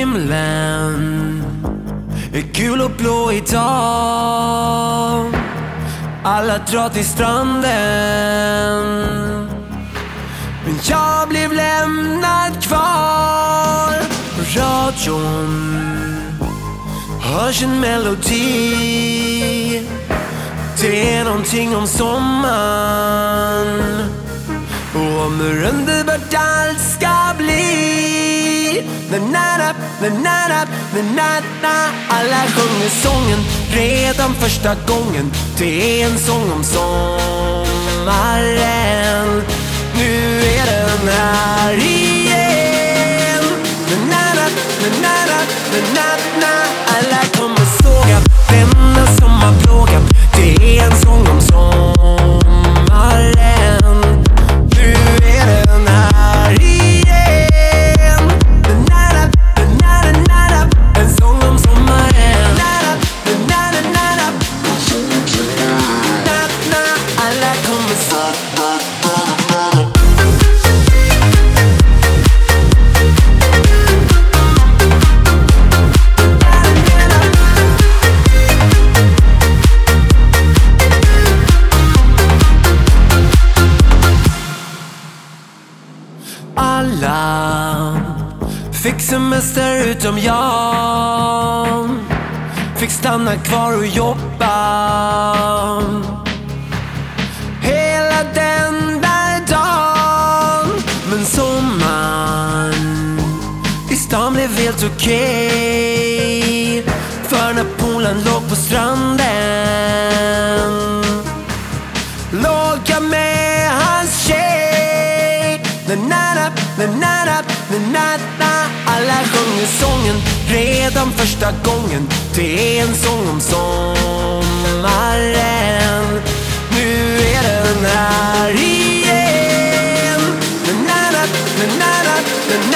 Himlen är gul och blå idag. Alla drar till stranden, men jag blev lämnad kvar. På radion hörs en melodi. Det är någonting om sommaren och om hur underbart allt ska bli. Na-na-na-na-na-na-na-na. Alla sjunger sången redan första gången. Det är en sång om sommaren. Nu är den här igen. Na-na-na-na-na-na-na. Alla kommer såga denna sommarplåga. Det är en sång om sommaren. Nu är den här igen. Na-na-na-na-na-na. En sång om sommaren. Na-na-na-na-na. Na-na. Alla kommer såga. Alla fick semester utom jag. Fick stanna kvar och jobba hela den där dagen. Men sommaren i stan blev helt okej. För när polen låg på stranden låg jag med hans tjej. Na-na-na-na-na-na-na. Alla sjunger sången redan första gången. Det är en sång om sommaren. Nu är den här igen. Na-na-na-na-na-na-na.